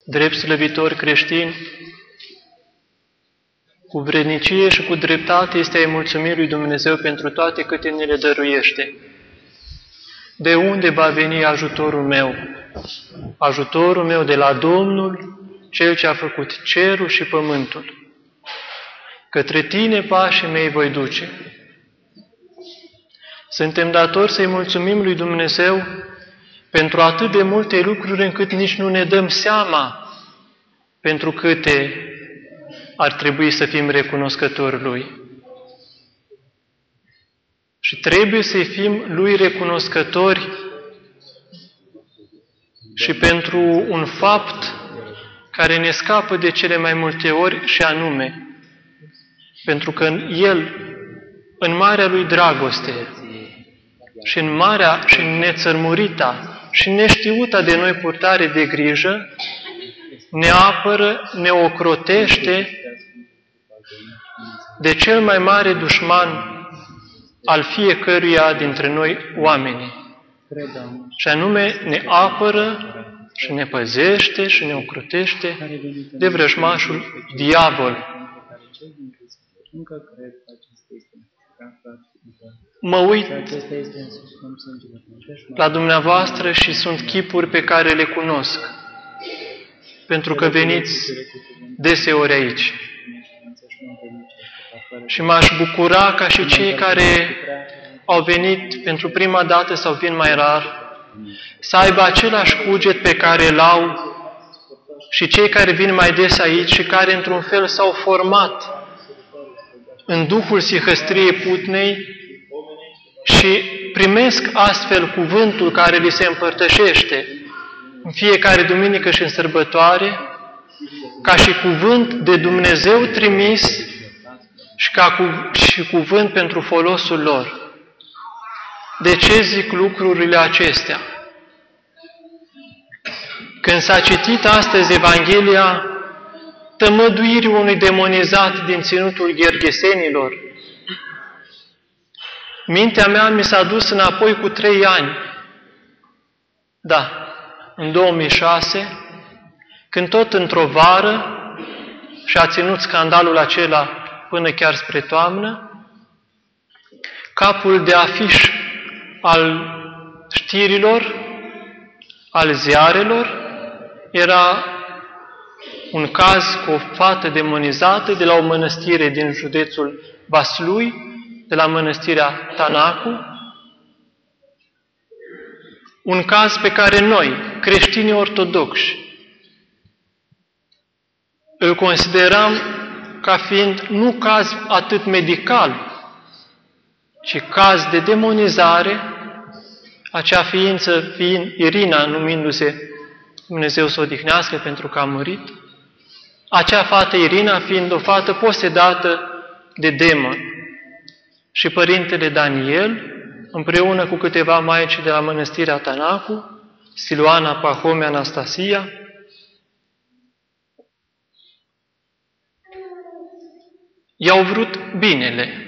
drept slăvitori creștini, cu vrednicie și cu dreptate este a-i mulțumi lui Dumnezeu pentru toate câte ne le dăruiește. De unde va veni ajutorul meu? Ajutorul meu de la Domnul, Cel ce a făcut cerul și pământul. Către Tine pașii mei voi duce. Suntem datori să-i mulțumim lui Dumnezeu pentru atât de multe lucruri încât nici nu ne dăm seama pentru câte ar trebui să fim recunoscători Lui. Și trebuie să fim Lui recunoscători și pentru un fapt care ne scapă de cele mai multe ori, și anume, pentru că El, în marea Lui dragoste și în marea și în nețărmurita și neștiuta de noi purtare de grijă, ne apără, ne ocrotește de cel mai mare dușman al fiecăruia dintre noi oamenii. Și anume ne apără și ne păzește și ne ocrotește de vrăjmașul diavol. Mă uit la dumneavoastră și sunt chipuri pe care le cunosc, pentru că veniți deseori aici. Și m-aș bucura ca și cei care au venit pentru prima dată sau vin mai rar, să aibă același cuget pe care îl au și cei care vin mai des aici și care într-un fel s-au format în duhul sihăstriei putnei și primesc astfel cuvântul care li se împărtășește în fiecare duminică și în sărbătoare, ca și cuvânt de Dumnezeu trimis și cuvânt pentru folosul lor. De ce zic lucrurile acestea? Când s-a citit astăzi Evanghelia tămăduirii unui demonizat din ținutul Ghergesenilor, mintea mea mi s-a dus înapoi cu 3 ani. Da, în 2006, când tot într-o vară și-a ținut scandalul acela până chiar spre toamnă, capul de afiș al știrilor, al ziarelor, era un caz cu o fată demonizată de la o mănăstire din județul Vaslui, de la mănăstirea Tanacu, un caz pe care noi, creștinii ortodoxi, îl consideram ca fiind nu caz atât medical, ci caz de demonizare, acea ființă fiind Irina, numindu-se Dumnezeu să o odihnească pentru că a murit, acea fată Irina fiind o fată posedată de demon. Și Părintele Daniel, împreună cu câteva maici de la mănăstirea Tanacu, Siluana, Pahome, Anastasia, i-au vrut binele.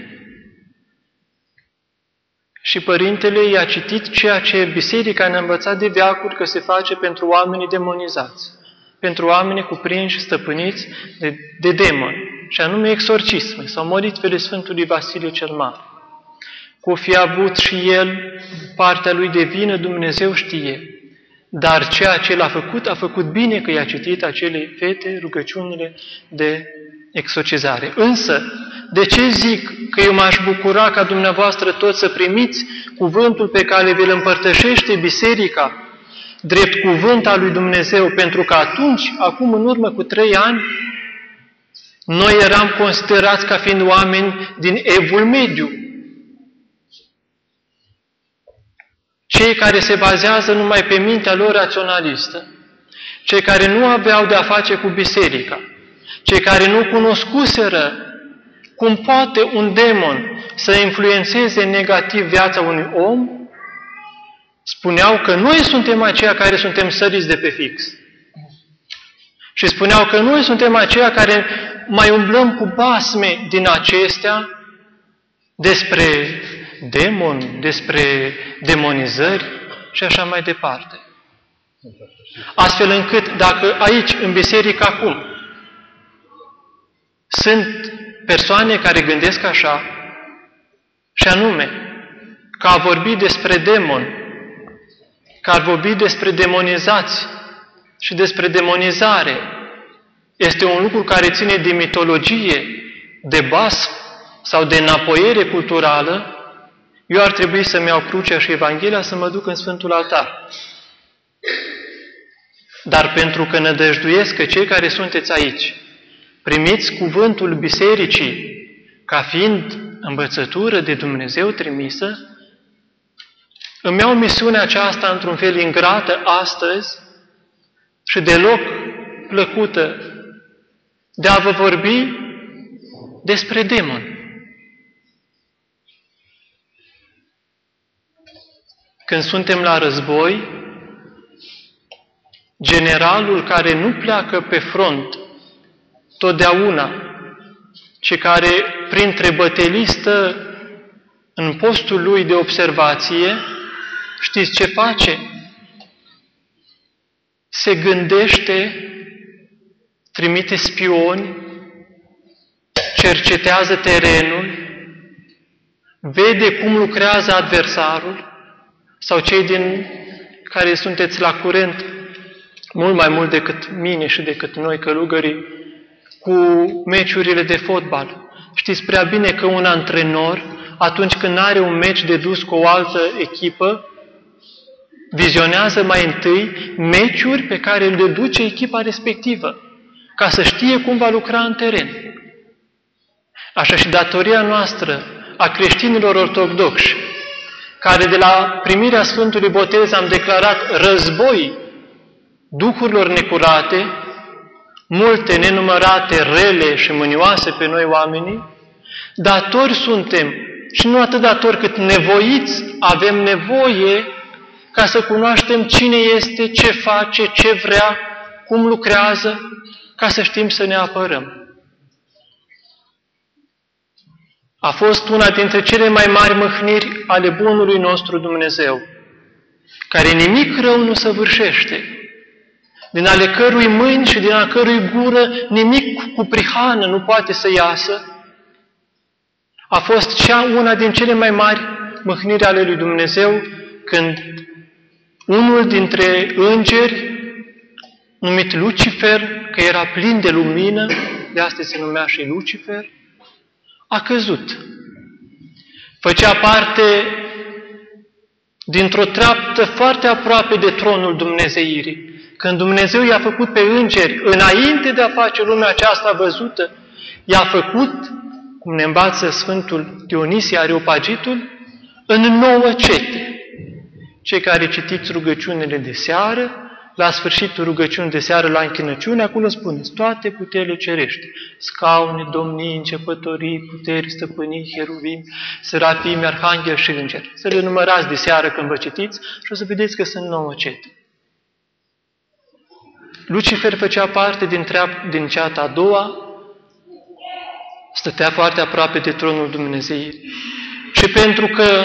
Și Părintele i-a citit ceea ce Biserica ne-a învățat de veacuri că se face pentru oamenii demonizați, pentru oamenii cuprinși și stăpâniți de demoni, și anume exorcisme sau molitvele Sfântului Vasile cel Mare. Că o fi avut și el partea lui de vină, Dumnezeu știe. Dar ceea ce l-a făcut, a făcut bine că i-a citit acelei fete rugăciunile de exorcizare. Însă, de ce zic că eu m-aș bucura ca dumneavoastră toți să primiți cuvântul pe care vi-l împărtășește Biserica, drept cuvânt al lui Dumnezeu? Pentru că atunci, acum în urmă cu 3 ani, noi eram considerați ca fiind oameni din Evul Mediu. Cei care se bazează numai pe mintea lor raționalistă, cei care nu aveau de-a face cu Biserica, cei care nu cunoscuseră cum poate un demon să influențeze negativ viața unui om, spuneau că noi suntem aceia care suntem săriți de pe fix. Și spuneau că noi suntem aceia care mai umblăm cu basme din acestea despre demon, despre demonizări și așa mai departe. Astfel încât, dacă aici, în biserică acum, sunt persoane care gândesc așa, și anume, că a vorbi despre demon, că ar vorbi despre demonizați și despre demonizare, este un lucru care ține de mitologie, de basm sau de înapoiere culturală, eu ar trebui să-mi iau crucea și Evanghelia să mă duc în Sfântul Altar. Dar pentru că nădăjduiesc că cei care sunteți aici primiți cuvântul bisericii ca fiind învățătură de Dumnezeu trimisă, îmi iau misiunea aceasta într-un fel ingrată astăzi și deloc plăcută de a vă vorbi despre demon. Când suntem la război, generalul care nu pleacă pe front totdeauna, ci care printre bătălii stă în postul lui de observație, știți ce face? Se gândește, trimite spioni, cercetează terenul, vede cum lucrează adversarul, sau cei din care sunteți la curent mult mai mult decât mine și decât noi călugării, cu meciurile de fotbal. Știți prea bine că un antrenor, atunci când are un meci de dus cu o altă echipă, vizionează mai întâi meciuri pe care le duce echipa respectivă, ca să știe cum va lucra în teren. Așa și datoria noastră a creștinilor ortodoxi, care de la primirea Sfântului Botez am declarat război duhurilor necurate, multe, nenumărate, rele și mânioase pe noi oamenii, datori suntem, și nu atât datori cât nevoiți, avem nevoie ca să cunoaștem cine este, ce face, ce vrea, cum lucrează, ca să știm să ne apărăm. A fost una dintre cele mai mari mâhniri ale bunului nostru Dumnezeu, care nimic rău nu săvârșește, din ale cărui mâini și din a cărui gură nimic cu prihană nu poate să iasă, a fost una din cele mai mari mâhniri ale lui Dumnezeu, când unul dintre îngeri, numit Lucifer, că era plin de lumină, de asta se numea și Lucifer, a căzut. Făcea parte dintr-o treaptă foarte aproape de tronul dumnezeirii. Când Dumnezeu i-a făcut pe îngeri, înainte de a face lumea aceasta văzută, i-a făcut, cum ne învață Sfântul Dionisie Areopagitul, în 9 cete. Cei care citiți rugăciunile de seară, la sfârșitul rugăciunii de seară la închinăciune, acolo spuneți toate puterile cerești, scaune, domnii, începătorii, puteri, stăpânii, heruvimi, serafimi, arhangheli și îngeri. Să le numărați de seară când vă citiți și o să vedeți că sunt 9 cete. Lucifer făcea parte din ceata a doua, stătea foarte aproape de tronul Dumnezeirii. Și pentru că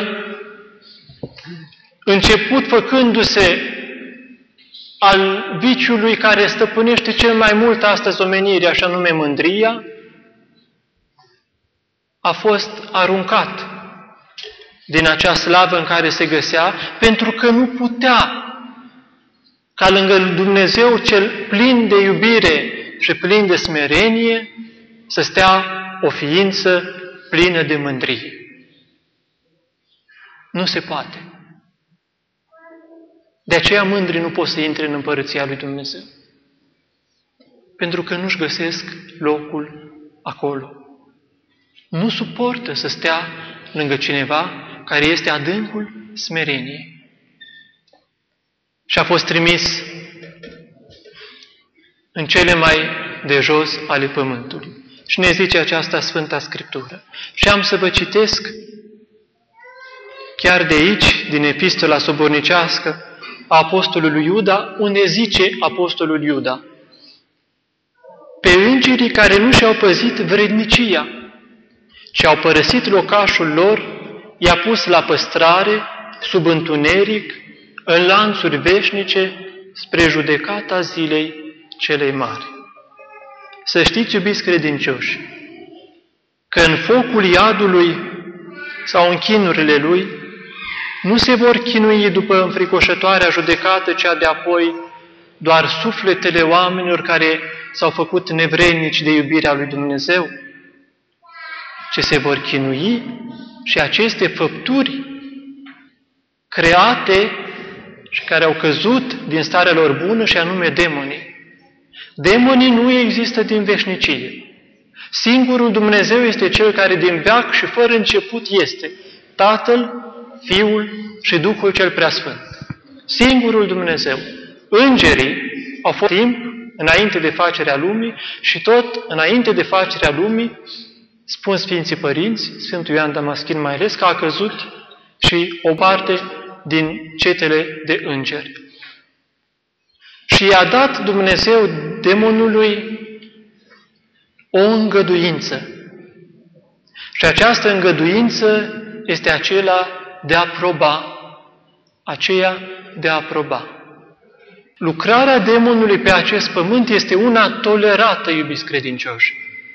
început făcându-se al viciului care stăpânește cel mai mult astăzi omenirea, așa nume mândria, a fost aruncat din acea slavă în care se găsea, pentru că nu putea ca lângă Dumnezeu cel plin de iubire și plin de smerenie să stea o ființă plină de mândrie. Nu se poate. De aceea mândrii nu pot să intre în împărăția lui Dumnezeu. Pentru că nu-și găsesc locul acolo. Nu suportă să stea lângă cineva care este adâncul smereniei. Și a fost trimis în cele mai de jos ale pământului. Și ne zice aceasta Sfânta Scriptură. Și am să vă citesc chiar de aici, din Epistola sobornicească a Apostolului Iuda, unde zice Apostolul Iuda: pe îngerii care nu și-au păzit vrednicia, ci au părăsit locașul lor, i-a pus la păstrare, sub întuneric, în lanțuri veșnice, spre judecata zilei celei mari. Să știți, iubiți credincioși, că în focul iadului sau în chinurile lui nu se vor chinui după înfricoșătoarea judecată cea de apoi doar sufletele oamenilor care s-au făcut nevrednici de iubirea lui Dumnezeu, ci se vor chinui și aceste făpturi create și care au căzut din starea lor bună, și anume demonii. Demonii nu există din veșnicie. Singurul Dumnezeu este Cel care din veac și fără început este Tatăl, Fiul și Duhul Cel Preasfânt. Singurul Dumnezeu. Îngerii au fost timp înainte de facerea lumii și tot înainte de facerea lumii, spun Sfinții Părinți, Sfântul Ioan Damaschin mai ales, că a căzut și o parte din cetele de îngeri. Și i-a dat Dumnezeu demonului o îngăduință. Și această îngăduință este aceea de a aproba. Lucrarea demonului pe acest pământ este una tolerată, iubiți credincioși.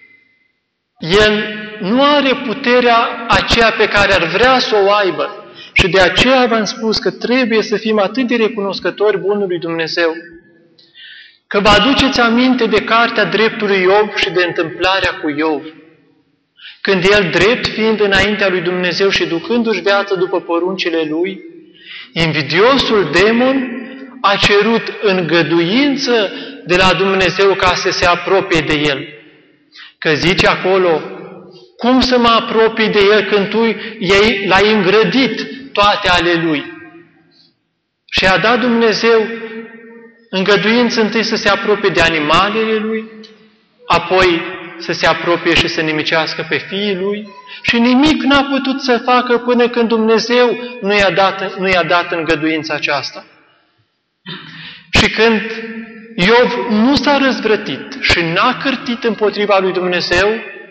El nu are puterea aceea pe care ar vrea să o aibă. Și de aceea v-am spus că trebuie să fim atât de recunoscători bunului Dumnezeu, că vă aduceți aminte de cartea dreptului Iov și de întâmplarea cu Iov. Când el, drept fiind înaintea lui Dumnezeu și ducându-și viața după poruncile lui, invidiosul demon a cerut îngăduință de la Dumnezeu ca să se apropie de el. Că zice acolo, cum să mă apropii de el când tu l-ai îngrădit toate ale lui? Și a dat Dumnezeu îngăduință întâi să se apropie de animalele lui, apoi să se apropie și să nimicească pe fiii lui, și nimic n-a putut să facă până când Dumnezeu nu i-a dat îngăduința aceasta. Și când Iov nu s-a răzvrătit și n-a cârtit împotriva lui Dumnezeu,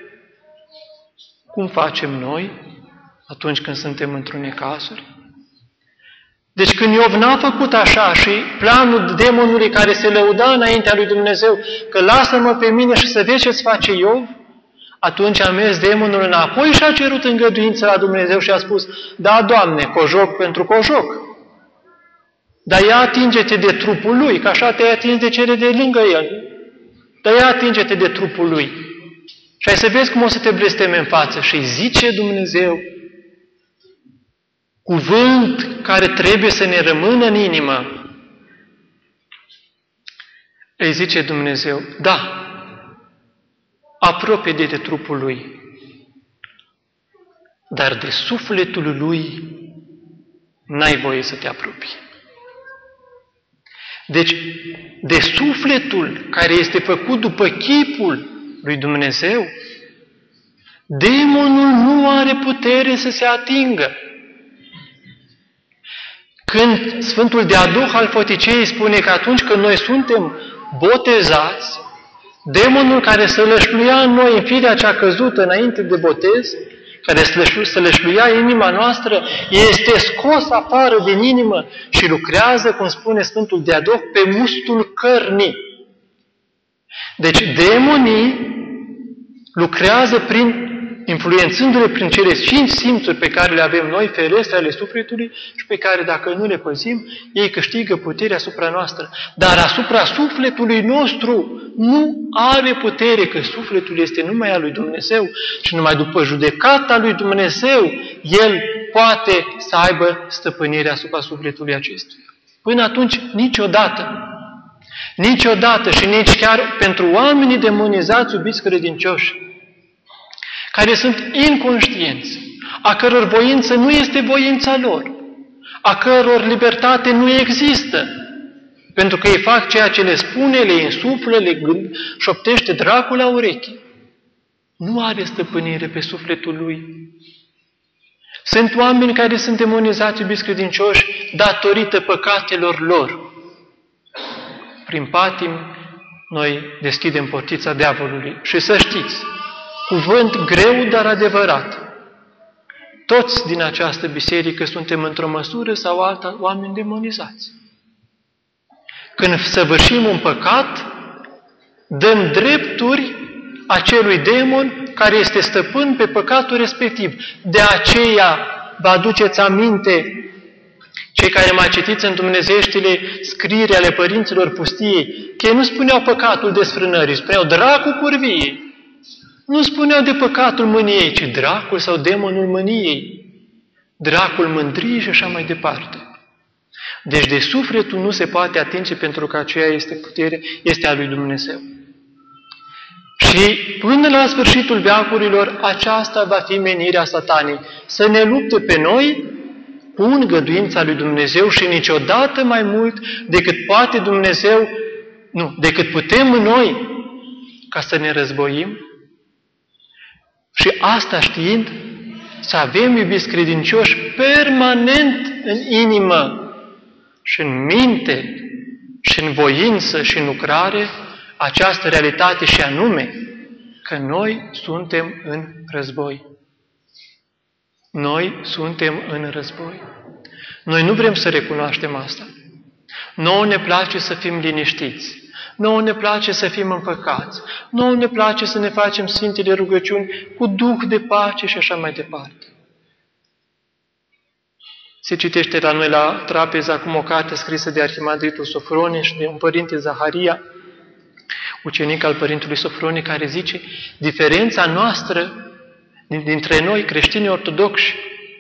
cum facem noi atunci când suntem într-un necazuri? Deci când Iov n-a făcut așa și planul demonului care se lăuda înaintea lui Dumnezeu, că lasă-mă pe mine și să vezi ce-ți face Iov, atunci a mers demonul înapoi și a cerut îngăduință la Dumnezeu și a spus, da, Doamne, cojoc pentru cojoc, dar ia atinge-te de trupul lui, că așa te-ai atins de cele de lângă el, dar ia atinge-te de trupul lui și ai să vezi cum o să te blesteme în față. Și zice Dumnezeu, cuvânt care trebuie să ne rămână în inimă, îi zice Dumnezeu, da, apropie de trupul lui, dar de sufletul lui n-ai voie să te apropii. Deci, de sufletul care este făcut după chipul lui Dumnezeu, demonul nu are putere să se atingă. Când Sfântul Deaduh al Foticei spune că atunci când noi suntem botezați, demonul care se lășluia în noi în firea cea căzută înainte de botez, care se lășluia inima noastră, este scos afară din inimă și lucrează, cum spune Sfântul Deaduh, pe mustul cărnii. Deci demonii lucrează influențându-le prin cele 5 simțuri pe care le avem noi, ferestre ale sufletului, și pe care, dacă nu le păzim, ei câștigă puterea asupra noastră. Dar asupra sufletului nostru nu are putere, că sufletul este numai al lui Dumnezeu și numai după judecata lui Dumnezeu el poate să aibă stăpânirea asupra sufletului acestuia. Până atunci, niciodată. Niciodată și nici chiar pentru oamenii demonizați, iubiți credincioși, care sunt inconștienți, a căror voință nu este voința lor, a căror libertate nu există, pentru că ei fac ceea ce le spune, le insuflă, le șoptește dracul la ureche. Nu are stăpânire pe sufletul lui. Sunt oameni care sunt demonizați, iubiți credincioși, datorită păcatelor lor. Prin patim, noi deschidem portița diavolului. Și să știți, cuvânt greu, dar adevărat. Toți din această biserică suntem într-o măsură sau alta oameni demonizați. Când săvârșim un păcat, dăm drepturi acelui demon care este stăpân pe păcatul respectiv. De aceea, vă aduceți aminte, cei care mai citiți în dumnezeieștile scrieri ale părinților pustiei, că ei nu spuneau păcatul desfrânării, spuneau dracul curviei. Nu spuneau de păcatul mâniei, ci dracul sau demonul mâniei, dracul mândriei și așa mai departe. Deci de sufletul nu se poate atinge pentru că aceea este putere, este a lui Dumnezeu. Și până la sfârșitul veacurilor, aceasta va fi menirea Satanei, să ne lupte pe noi cu îngăduința lui Dumnezeu și niciodată mai mult decât poate Dumnezeu, decât putem noi ca să ne războim. Și asta știind, să avem, iubiți credincioși, permanent în inimă și în minte și în voință și în lucrare această realitate și anume că noi suntem în război. Noi suntem în război. Noi nu vrem să recunoaștem asta. Nouă ne place să fim liniștiți. Nouă ne place să fim împăcați. Nouă ne place să ne facem sfintele rugăciuni cu duh de pace și așa mai departe. Se citește la noi la trapeză acum o carte scrisă de arhimandritul Sofronie și de un părinte Zaharia, ucenic al părintelui Sofronie, care zice: diferența noastră dintre noi, creștinii ortodoxi,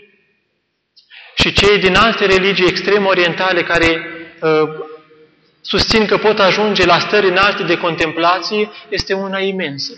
și cei din alte religii extrem orientale care susțin că pot ajunge la stări înalte de contemplație, este una imensă.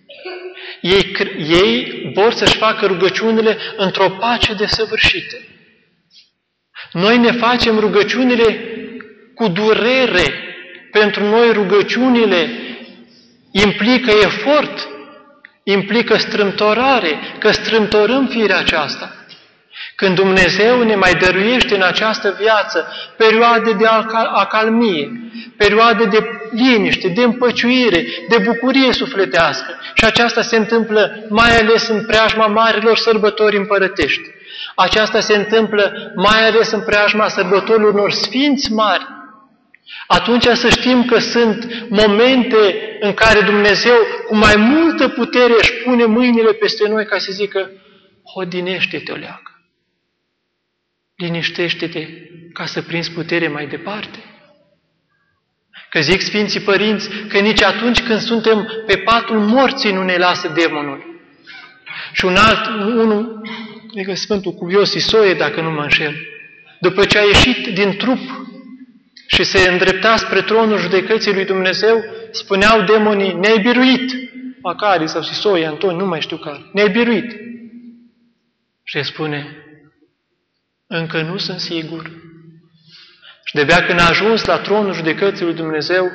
Ei vor să-și facă rugăciunile într-o pace desăvârșită. Noi ne facem rugăciunile cu durere. Pentru noi rugăciunile implică efort, implică strâmtorare, că strâmtorăm firea aceasta. Când Dumnezeu ne mai dăruiește în această viață perioade de acalmie, perioade de liniște, de împăciuire, de bucurie sufletească, și aceasta se întâmplă mai ales în preajma marilor sărbători împărătești. Aceasta se întâmplă mai ales în preajma sărbătorilor unor sfinți mari. Atunci să știm că sunt momente în care Dumnezeu cu mai multă putere își pune mâinile peste noi ca să zică: hodinește-te, oleagă, liniștește-te ca să prinzi putere mai departe. Că zic Sfinții Părinți că nici atunci când suntem pe patul morții nu ne lasă demonul. Și unul, adică Sfântul Cuvios Isoie, dacă nu mă înșel, după ce a ieșit din trup și se îndrepta spre tronul judecății lui Dumnezeu, spuneau demonii: ne-ai biruit, Macarii sau Isoie, Antoni, nu mai știu care, ne-ai biruit. Și el spune: încă nu sunt sigur. Și de-abia când a ajuns la tronul judecății lui Dumnezeu,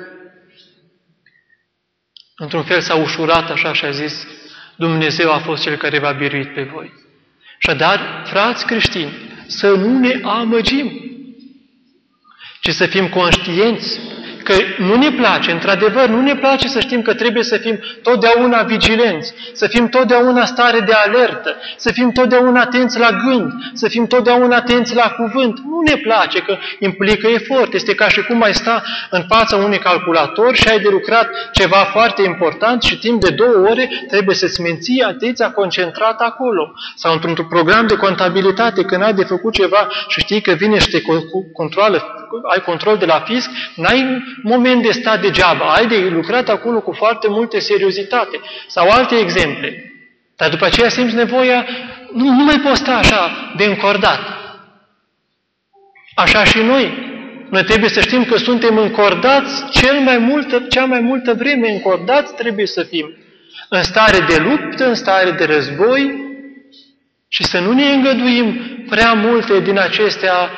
într-un fel s-a ușurat așa și a zis: Dumnezeu a fost Cel care v-a biruit pe voi. Așadar, frați creștini, să nu ne amăgim, ci să fim conștienți că nu ne place, într-adevăr, nu ne place să știm că trebuie să fim totdeauna vigilenți, să fim totdeauna stare de alertă, să fim totdeauna atenți la gând, să fim totdeauna atenți la cuvânt. Nu ne place, că implică efort. Este ca și cum ai sta în fața unui calculator și ai de lucrat ceva foarte important și timp de 2 ore trebuie să-ți menții atenția concentrată acolo. Sau într-un program de contabilitate, când ai de făcut ceva și știi că vine și te controală, ai control de la fisc, n-ai moment de stat degeaba, ai de lucrat acolo cu foarte multă seriozitate. Sau alte exemple. Dar după aceea simți nevoia, nu mai poți sta așa de încordat. Așa și noi. Noi trebuie să știm că suntem încordați cea mai multă vreme, încordați trebuie să fim. În stare de luptă, în stare de război, și să nu ne îngăduim prea multe din acestea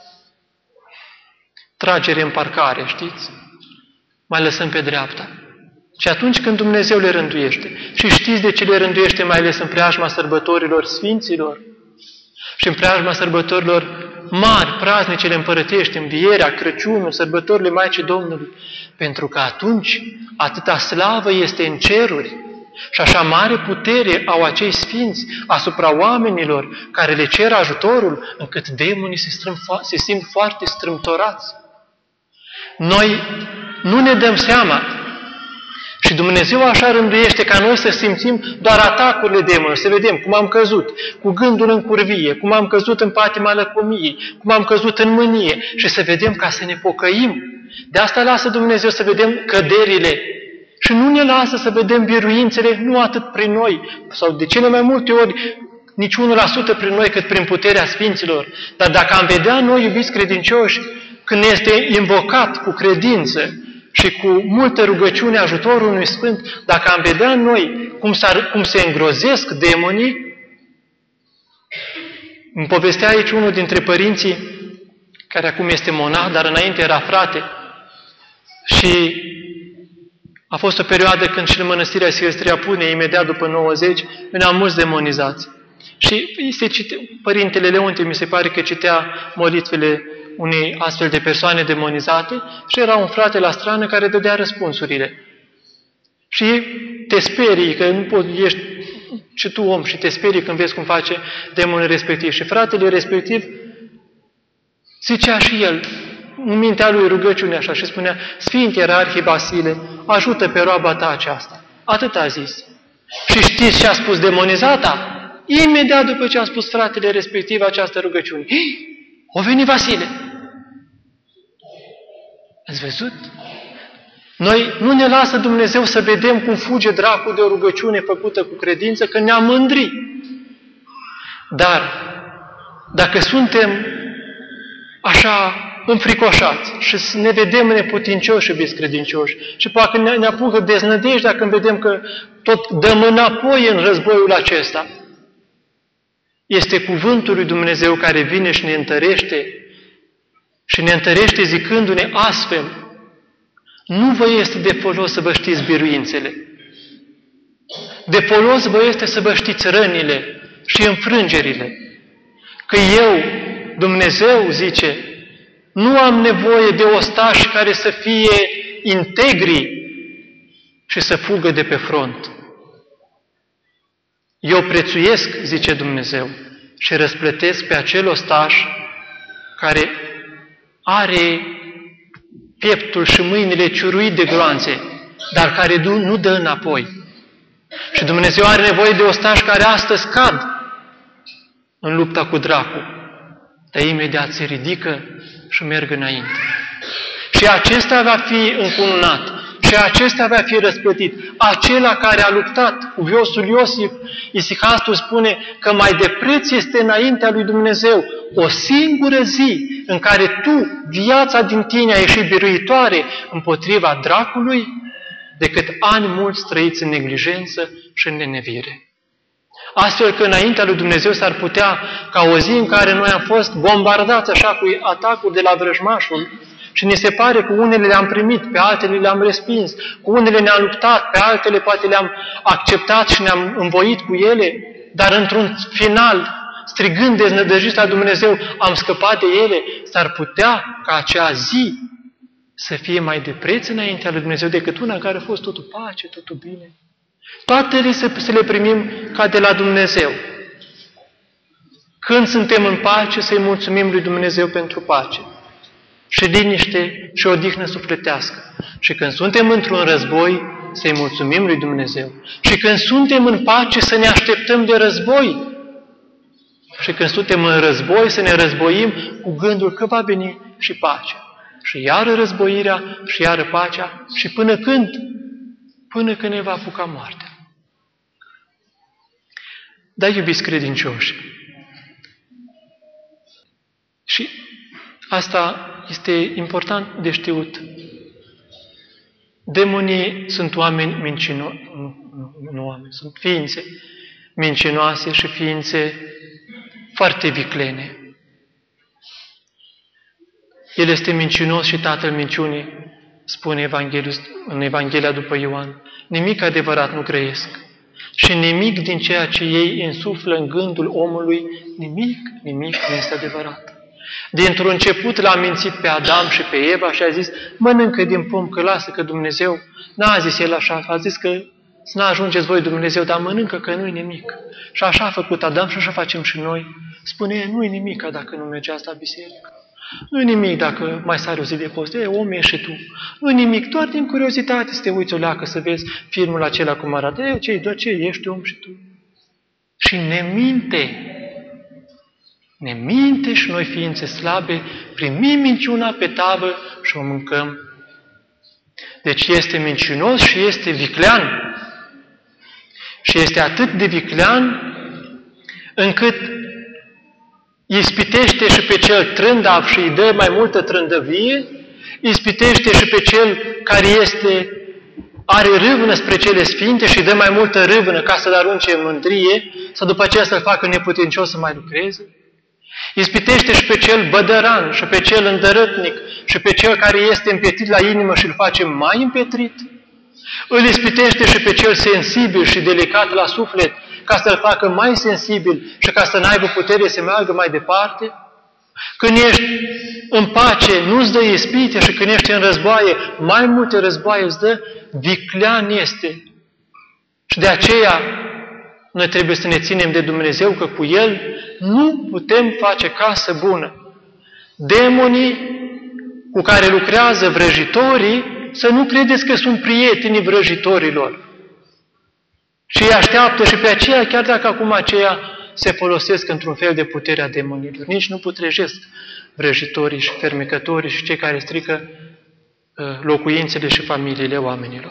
tragere în parcare, știți? Mai lăsăm pe dreapta. Și atunci când Dumnezeu le rânduiește, și știți de ce le rânduiește mai ales în preajma sărbătorilor sfinților și în preajma sărbătorilor mari, praznicele împărătești, Învierea, Crăciunul, sărbătorile Maicii Domnului, pentru că atunci atâta slavă este în ceruri și așa mare putere au acei sfinți asupra oamenilor care le cer ajutorul, încât demonii se simt foarte strâmtorați. Noi nu ne dăm seama. Și Dumnezeu așa rânduiește ca noi să simțim doar atacurile demonilor, să vedem cum am căzut cu gândul în curvie, cum am căzut în patima lăcomiei, cum am căzut în mânie și să vedem ca să ne pocăim. De asta lasă Dumnezeu să vedem căderile și nu ne lasă să vedem biruințele, nu atât prin noi, sau de cele mai multe ori nici 1% prin noi, cât prin puterea Sfinților. Dar dacă am vedea noi, iubiți credincioși, când este invocat cu credință și cu multă rugăciune ajutorul unui Sfânt, dacă am vedea noi cum se îngrozesc demonii, îmi povestea aici unul dintre părinții, care acum este monah, dar înainte era frate, și a fost o perioadă când și în mănăstirea Silvestria Pune, imediat după 90, veneau mulți demonizați. Și Părintele Leontie, mi se pare că citea molitvele unei astfel de persoane demonizate și era un frate la strană care dădea răspunsurile. Și te sperii, că nu poți, ești și tu om și te sperii când vezi cum face demonul respectiv. Și fratele respectiv zicea și el, în mintea lui rugăciune așa, și spunea: Sfinte Ierarhie Basile, ajută pe roaba ta aceasta. Atât a zis. Și știți ce a spus demonizata? Imediat după ce a spus fratele respectiv această rugăciune. O veni Vasile. Ați văzut? Noi nu ne lasă Dumnezeu să vedem cum fuge dracul de o rugăciune făcută cu credință, că ne-am mândrit. Dar, dacă suntem așa înfricoșați și ne vedem neputincioși, iubiți credincioși, și poate ne apucă deznădejdea când vedem că tot dăm înapoi în războiul acesta, este cuvântul lui Dumnezeu care vine și ne întărește, și ne întărește zicându-ne astfel: nu vă este de folos să vă știți biruințele. De folos vă este să vă știți rănile și înfrângerile. Că eu, Dumnezeu, zice, nu am nevoie de ostași care să fie integri și să fugă de pe front. Eu prețuiesc, zice Dumnezeu, și răsplătesc pe acel ostaș care are pieptul și mâinile ciuruit de gloanțe, dar care nu dă înapoi. Și Dumnezeu are nevoie de ostași care astăzi cad în lupta cu dracul, dar imediat se ridică și merg înainte. Și acesta va fi încununat, și acesta va fi răsplătit. Acela care a luptat, cuviosul Iosif, Isihastul spune că mai de preț este înaintea lui Dumnezeu o singură zi în care tu, viața din tine, a ieșit biruitoare împotriva dracului, decât ani mulți trăiți în neglijență și în nenevire. Astfel că înaintea lui Dumnezeu s-ar putea, ca o zi în care noi am fost bombardați așa cu atacuri de la vrăjmașul, și ne se pare că unele le-am primit, pe altele le-am respins, cu unele ne-am luptat, pe altele poate le-am acceptat și ne-am învoit cu ele, dar într-un final, strigând deznădăjit la Dumnezeu, am scăpat de ele. S-ar putea ca acea zi să fie mai de preț înaintea lui Dumnezeu decât una în care a fost totul pace, totul bine. Toate să le primim ca de la Dumnezeu. Când suntem în pace, să-i mulțumim lui Dumnezeu pentru pace și liniște și odihnă sufletească. Și când suntem într-un război, să-i mulțumim lui Dumnezeu. Și când suntem în pace, să ne așteptăm de război. Și când suntem în război, să ne războim cu gândul că va veni și pacea. Și iară războirea, și iară pacea, și până când? Până când ne va apuca moartea. Da, iubiți credincioși, și asta este important de știut. Demonii sunt oameni mincinoși, nu oameni, sunt ființe mincinoase și ființe foarte viclene. El este mincinos și tatăl minciunii, spune în Evanghelia după Ioan. Nimic adevărat nu grăiesc. Și nimic din ceea ce ei însuflă în gândul omului, nimic nu este adevărat. Dintr-un început l-a mințit pe Adam și pe Eva și a zis: mănâncă din pom, că lasă că Dumnezeu, n-a zis el așa, a zis că să n-ajungeți voi Dumnezeu, dar mănâncă că nu-i nimic. Și așa a făcut Adam și așa facem și noi. Spune: nu-i nimic dacă nu mergeați la biserică. Nu nimic dacă mai sari o zi de post, om ești și tu. Nu nimic, doar din curiozitate să te uiți o leacă să vezi filmul acela cum arată. Ce ești om și tu? Și ne minte. Ne minte și noi ființe slabe, primim minciuna pe tavă și o mâncăm. Deci este mincinos și este viclean. Și este atât de viclean încât ispitește și pe cel trândav și îi dă mai multă trândăvie, ispitește și pe cel care are râvnă spre cele sfinte și îi dă mai multă râvnă ca să-l arunce în mândrie sau după aceea să-l facă neputincios să mai lucreze. Ispitește și pe cel bădăran și pe cel îndărătnic și pe cel care este împetrit la inimă și îl face mai împetrit. Îl ispitește și pe cel sensibil și delicat la suflet ca să-l facă mai sensibil și ca să n-aibă putere să meargă mai departe. Când ești în pace, nu-ți dă ispite și când ești în războaie, mai multe războaie îți dă, viclean este. Și de aceea noi trebuie să ne ținem de Dumnezeu, că cu El nu putem face casă bună. Demonii cu care lucrează vrăjitorii, să nu credeți că sunt prietenii vrăjitorilor. Și îi așteaptă și pe aceea, chiar dacă acum aceia se folosesc într-un fel de puterea demonilor. Nici nu putrejesc vrăjitorii și fermecătorii și cei care strică locuințele și familiile oamenilor.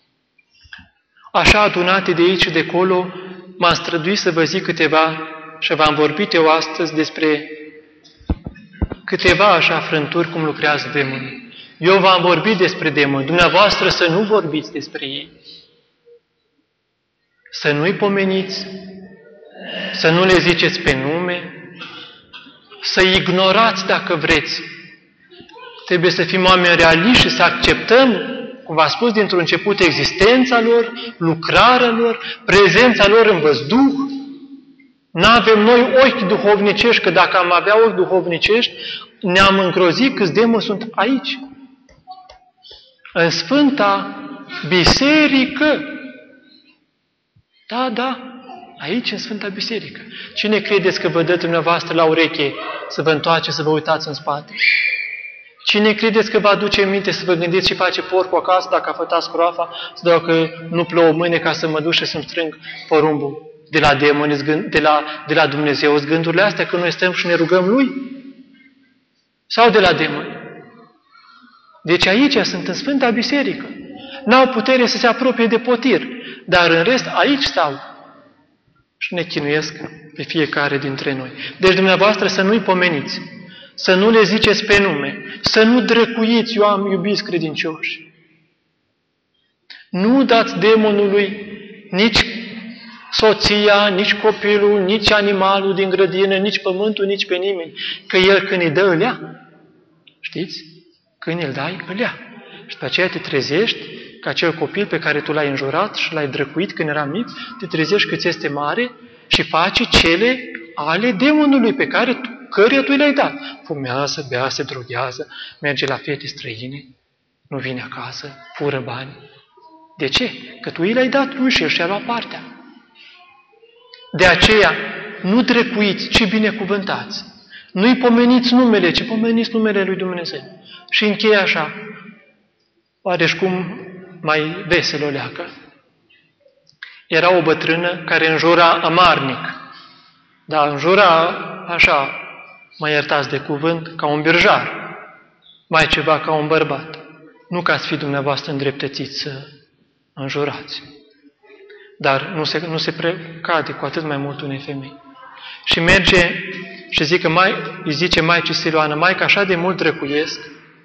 Așa adunate de aici și de acolo, m-am străduit să vă zic câteva și v-am vorbit eu astăzi despre câteva așa frânturi cum lucrează demonii. Eu v-am vorbit despre demoni, dumneavoastră să nu vorbiți despre ei. Să nu-i pomeniți, să nu le ziceți pe nume, să ignorați dacă vreți. Trebuie să fim oameni realiști și să acceptăm, cum v-am spus dintr-un început, existența lor, lucrarea lor, prezența lor în văzduh. N-avem noi ochi duhovnicești, că dacă am avea ochi duhovnicești, ne-am îngrozit câți demoni sunt aici. În Sfânta Biserică. Da, aici în Sfânta Biserică. Cine credeți că vă dă dumneavoastră la ureche să vă întoarce, să vă uitați în spate? Cine credeți că vă aduce în minte să vă gândiți și face porcul acasă dacă a fătat scroafa, să dacă nu plouă mâine ca să mă duc și să-mi strâng porumbul? De la demoni, de la Dumnezeu, gândurile astea când noi stăm și ne rugăm Lui? Sau de la demoni? Deci aici sunt în Sfânta Biserică. N-au putere să se apropie de potir, dar în rest aici stau și ne chinuiesc pe fiecare dintre noi. Deci dumneavoastră să nu-i pomeniți, să nu le ziceți pe nume, să nu drăcuiți, iubiți credincioși. Nu dați demonului nici soția, nici copilul, nici animalul din grădină, nici pământul, nici pe nimeni, că el când îi dă, îl ia. Știți? Când îl dai, îl ia. Și după aceea te trezești că acel copil pe care tu l-ai înjurat și l-ai drăcuit când era mic, te trezești că ți este mare și face cele ale demonului pe care căruia tu le-ai dat. Fumează, bea, se droghează, merge la fete străine, nu vine acasă, fură bani. De ce? Că tu i le-ai dat lui și el și-a luat partea. De aceea, nu drăcuiți, ci binecuvântați. Nu-i pomeniți numele, ci pomeniți numele lui Dumnezeu. Și încheie așa, oareși cum mai vesel o leacă. Era o bătrână care înjura amarnic, dar înjura așa, mă iertați de cuvânt, ca un birjar, mai ceva ca un bărbat. Nu ca să fi dumneavoastră îndreptățiți să înjurați. Dar nu se precade cu atât mai mult unei femei. Și merge și îi zice Maicii Siloană, Maica, așa de mult drăcuiesc.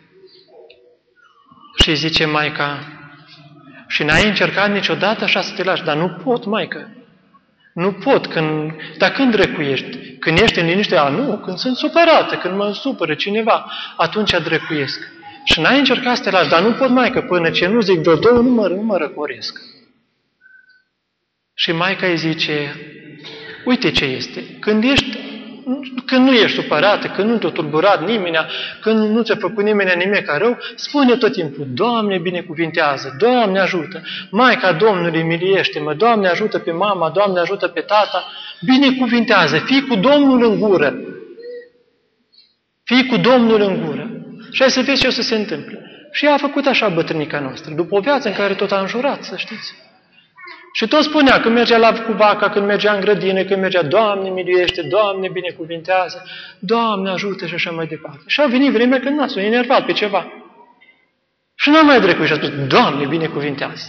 Și îi zice Maica, și n-ai încercat niciodată așa să te lași, dar nu pot, Maică. Nu pot, dar când drăcuiești? Când ești în liniște? Nu, când sunt supărată, când mă supără cineva, atunci drăcuiesc. Și n-ai încercat să te lași, dar nu pot, Maică, până ce nu zic vreo două, nu mă răcoresc. Și Maica îi zice, uite ce este, când nu ești supărată, când nu te-a tulburat nimeni, când nu ți-a făcut nimeni nimic rău, spune tot timpul, Doamne binecuvintează, Doamne ajută, Maica Domnului miliește-mă, Doamne ajută pe mama, Doamne ajută pe tata, binecuvintează, fii cu Domnul în gură. Fii cu Domnul în gură. Și hai să vezi ce o să se întâmple. Și ea a făcut așa bătrânica noastră, după o viață în care tot a înjurat, să știți. Și tot spunea, când mergea la cu vaca, când mergea în grădină, când mergea, Doamne miluiește, Doamne binecuvintează, Doamne ajută și așa mai departe. Și a venit vremea când s-a enervat pe ceva. Și n-a mai vrecut și a spus, Doamne binecuvintează.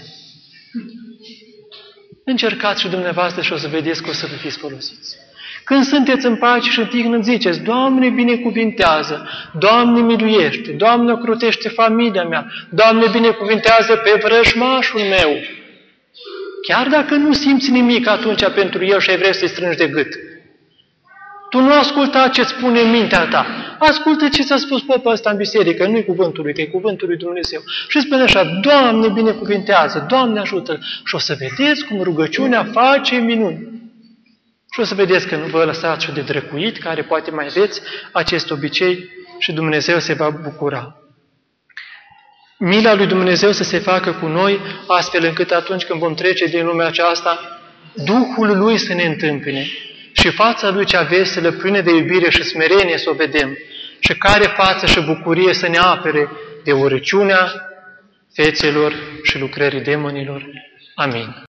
Încercați și dumneavoastră și o să vedeți că o să vă fiți folosiți. Când sunteți în pace și în tihnă, ziceți, Doamne binecuvintează, Doamne miluiește, Doamne ocrotește familia mea, Doamne binecuvintează pe vrăjmașul meu. Chiar dacă nu simți nimic atunci pentru el și ai vrea să-i strângi de gât. Tu nu asculta ce-ți spune mintea ta. Ascultă ce ți-a spus popul ăsta în biserică, nu-i cuvântul lui, că e cuvântul lui Dumnezeu. Și spune așa, Doamne binecuvintează, Doamne ajută. Și o să vedeți cum rugăciunea face minuni. Și o să vedeți că nu vă lăsați și de drăcuit, care poate mai aveți acest obicei și Dumnezeu se va bucura. Mila lui Dumnezeu să se facă cu noi, astfel încât atunci când vom trece din lumea aceasta, Duhul Lui să ne întâmpine și fața Lui cea veselă, plină de iubire și smerenie să o vedem și care față și bucurie să ne apere de urăciunea fețelor și lucrării demonilor. Amin.